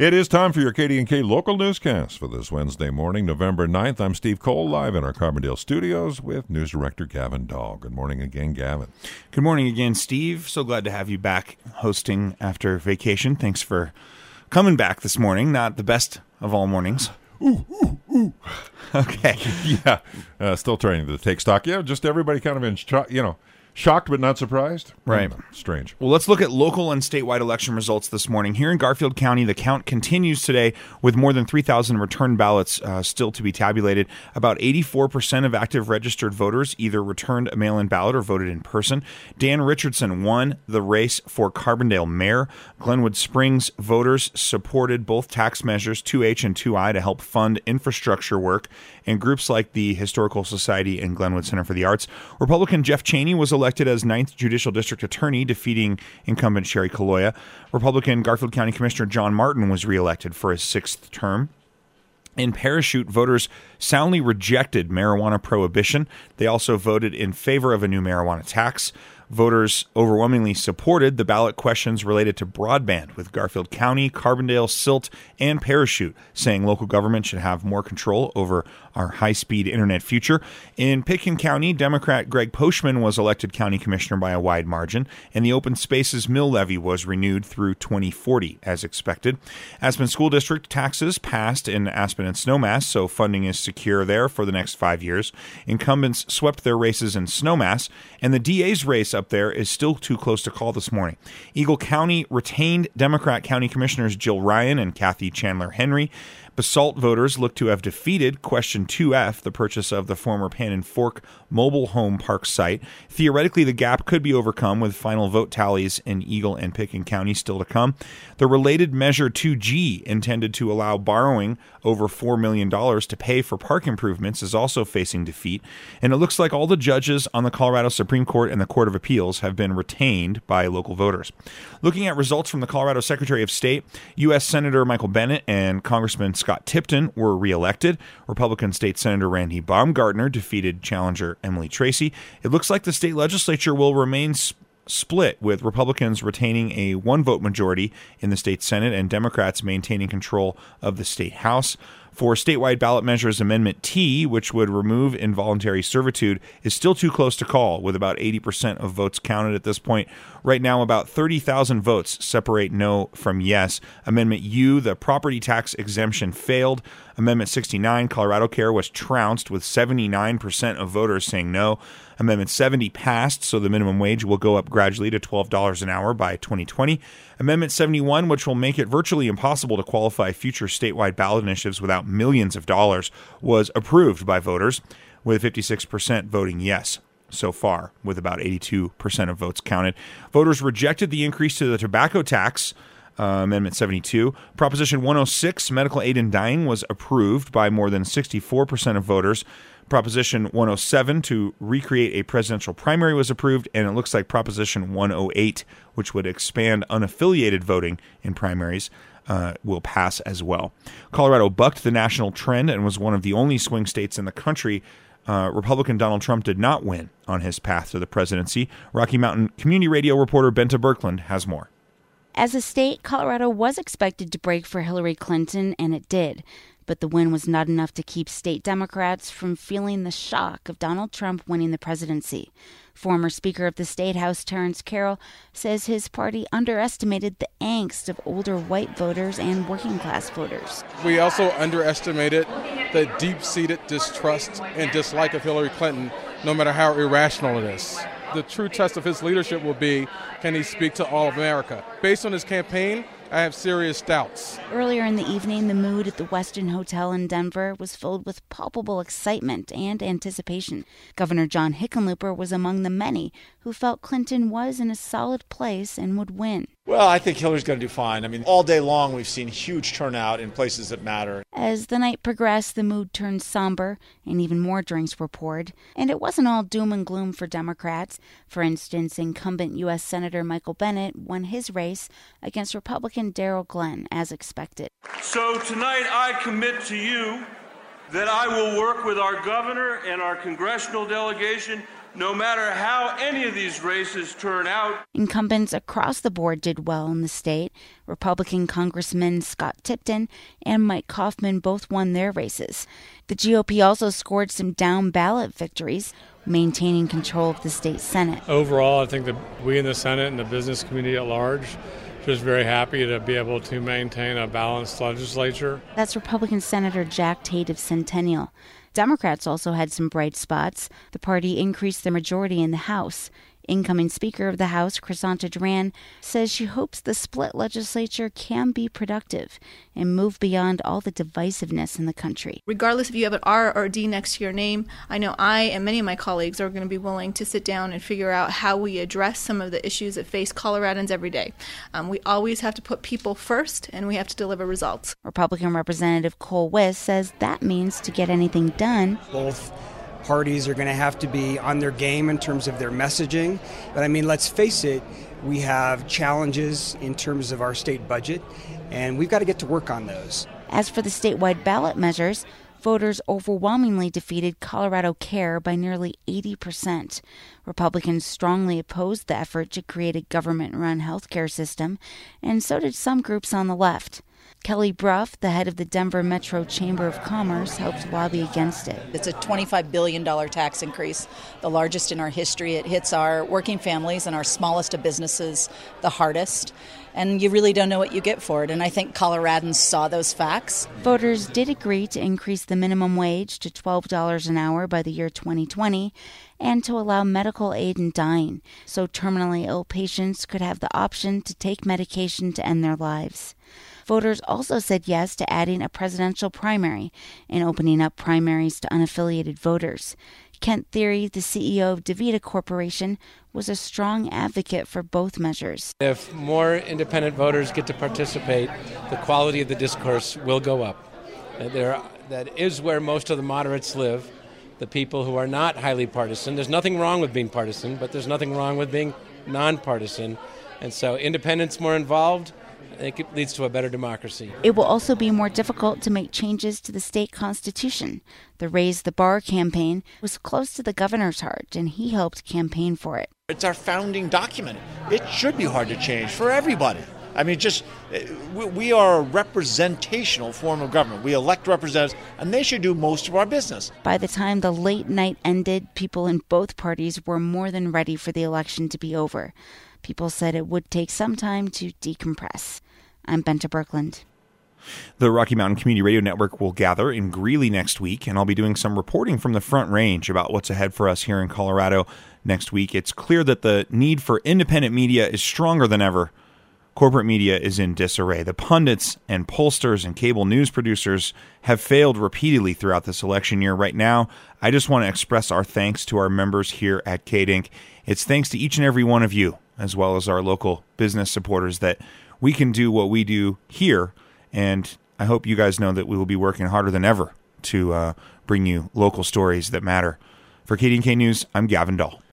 It is time for your KD&K local newscast for this Wednesday morning, November 9th. I'm Steve Cole, live in our Carbondale studios with News Director Gavin Dahl. Good morning again, Gavin. Good morning again, Steve. So glad to have you back hosting after vacation. Thanks for coming back this morning. Not the best of all mornings. Ooh. Okay. Yeah. Still trying to take stock. Yeah, just everybody kind of in shocked but not surprised. Right. Strange. Well, let's look at local and statewide election results this morning. Here in Garfield County, the count continues today with more than 3,000 returned ballots still to be tabulated. About 84% of active registered voters either returned a mail-in ballot or voted in person. Dan Richardson won the race for Carbondale mayor. Glenwood Springs voters supported both tax measures 2H and 2I to help fund infrastructure work and groups like the Historical Society and Glenwood Center for the Arts. Republican Jeff Cheney was elected as 9th Judicial District Attorney, defeating incumbent Sherry Kaloya. Republican Garfield County Commissioner John Martin was reelected for his 6th term. In Parachute, voters soundly rejected marijuana prohibition. They also voted in favor of a new marijuana tax. Voters overwhelmingly supported the ballot questions related to broadband, with Garfield County, Carbondale, Silt, and Parachute saying local government should have more control over our high-speed internet future. In Pitkin County, Democrat Greg Poshman was elected county commissioner by a wide margin, and the open spaces mill levy was renewed through 2040, as expected. Aspen School District taxes passed in Aspen and Snowmass, so funding is secure there for the next 5 years. Incumbents swept their races in Snowmass, and the DA's race up there is still too close to call this morning. Eagle County retained Democrat County Commissioners Jill Ryan and Kathy Chandler Henry. Basalt voters look to have defeated Question 2F, the purchase of the former Pan and Fork mobile home park site. Theoretically, the gap could be overcome with final vote tallies in Eagle and Pitkin County still to come. The related Measure 2G, intended to allow borrowing over $4 million to pay for park improvements, is also facing defeat. And it looks like all the judges on the Colorado Supreme Court and the Court of Appeals have been retained by local voters. Looking at results from the Colorado Secretary of State, U.S. Senator Michael Bennet and Congressman Scott Tipton were reelected. Republican State Senator Randy Baumgartner defeated challenger Emily Tracy. It looks like the state legislature will remain split, with Republicans retaining a one-vote majority in the state Senate and Democrats maintaining control of the state House. For statewide ballot measures, Amendment T, which would remove involuntary servitude, is still too close to call, with about 80% of votes counted at this point. Right now, about 30,000 votes separate no from yes. Amendment U, the property tax exemption, failed. Amendment 69, Colorado Care, was trounced, with 79% of voters saying no. Amendment 70 passed, so the minimum wage will go up gradually to $12 an hour by 2020. Amendment 71, which will make it virtually impossible to qualify future statewide ballot initiatives without millions of dollars, was approved by voters, with 56% voting yes so far, with about 82% of votes counted. Voters rejected the increase to the tobacco tax, Amendment 72. Proposition 106, medical aid in dying, was approved by more than 64% of voters. Proposition 107, to recreate a presidential primary, was approved, and it looks like Proposition 108, which would expand unaffiliated voting in primaries, will pass as well. Colorado bucked the national trend and was one of the only swing states in the country. Republican Donald Trump did not win on his path to the presidency. Rocky Mountain Community Radio reporter Benta Birkland has more. As a state, Colorado was expected to break for Hillary Clinton, and it did. But the win was not enough to keep state Democrats from feeling the shock of Donald Trump winning the presidency. Former Speaker of the State House Terrence Carroll says his party underestimated the angst of older white voters and working-class voters. We also underestimated the deep-seated distrust and dislike of Hillary Clinton, no matter how irrational it is. The true test of his leadership will be, can he speak to all of America? Based on his campaign, I have serious doubts. Earlier in the evening, the mood at the Westin Hotel in Denver was filled with palpable excitement and anticipation. Governor John Hickenlooper was among the many who felt Clinton was in a solid place and would win. Well, I think Hillary's going to do fine. I mean, all day long we've seen huge turnout in places that matter. As the night progressed, the mood turned somber and even more drinks were poured. And it wasn't all doom and gloom for Democrats. For instance, incumbent U.S. Senator Michael Bennet won his race against Republican Darrell Glenn, as expected. So tonight I commit to you that I will work with our governor and our congressional delegation no matter how any of these races turn out. Incumbents across the board did well in the state. Republican Congressman Scott Tipton and Mike Kaufman both won their races. The GOP also scored some down-ballot victories, maintaining control of the state Senate. Overall, I think that we in the Senate and the business community at large just very happy to be able to maintain a balanced legislature. That's Republican Senator Jack Tate of Centennial. Democrats also had some bright spots. The party increased their majority in the House. Incoming Speaker of the House, Crisanta Duran, says she hopes the split legislature can be productive and move beyond all the divisiveness in the country. Regardless if you have an R or a D next to your name, I know I and many of my colleagues are going to be willing to sit down and figure out how we address some of the issues that face Coloradans every day. We always have to put people first, and we have to deliver results. Republican Representative Cole Wiss says that means to get anything done, both parties are going to have to be on their game in terms of their messaging. But I mean, let's face it, we have challenges in terms of our state budget, and we've got to get to work on those. As for the statewide ballot measures, voters overwhelmingly defeated Colorado Care by nearly 80%. Republicans strongly opposed the effort to create a government-run healthcare system, and so did some groups on the left. Kelly Bruff, the head of the Denver Metro Chamber of Commerce, helped lobby against it. It's a $25 billion tax increase, the largest in our history. It hits our working families and our smallest of businesses the hardest. And you really don't know what you get for it. And I think Coloradans saw those facts. Voters did agree to increase the minimum wage to $12 an hour by the year 2020 and to allow medical aid in dying, so terminally ill patients could have the option to take medication to end their lives. Voters also said yes to adding a presidential primary and opening up primaries to unaffiliated voters. Kent Thiry, the CEO of DaVita Corporation, was a strong advocate for both measures. If more independent voters get to participate, the quality of the discourse will go up. That is where most of the moderates live, the people who are not highly partisan. There's nothing wrong with being partisan, but there's nothing wrong with being nonpartisan. And so independents more involved, it leads to a better democracy. It will also be more difficult to make changes to the state constitution. The Raise the Bar campaign was close to the governor's heart, and he helped campaign for it. It's our founding document. It should be hard to change for everybody. I mean, we are a representational form of government. We elect representatives, and they should do most of our business. By the time the late night ended, people in both parties were more than ready for the election to be over. People said it would take some time to decompress. I'm Benta Birkeland. The Rocky Mountain Community Radio Network will gather in Greeley next week, and I'll be doing some reporting from the Front Range about what's ahead for us here in Colorado next week. It's clear that the need for independent media is stronger than ever. Corporate media is in disarray. The pundits and pollsters and cable news producers have failed repeatedly throughout this election year. Right now, I just want to express our thanks to our members here at KDINC. It's thanks to each and every one of you, as well as our local business supporters, that we can do what we do here. And I hope you guys know that we will be working harder than ever to bring you local stories that matter. For KDNK News, I'm Gavin Dahl.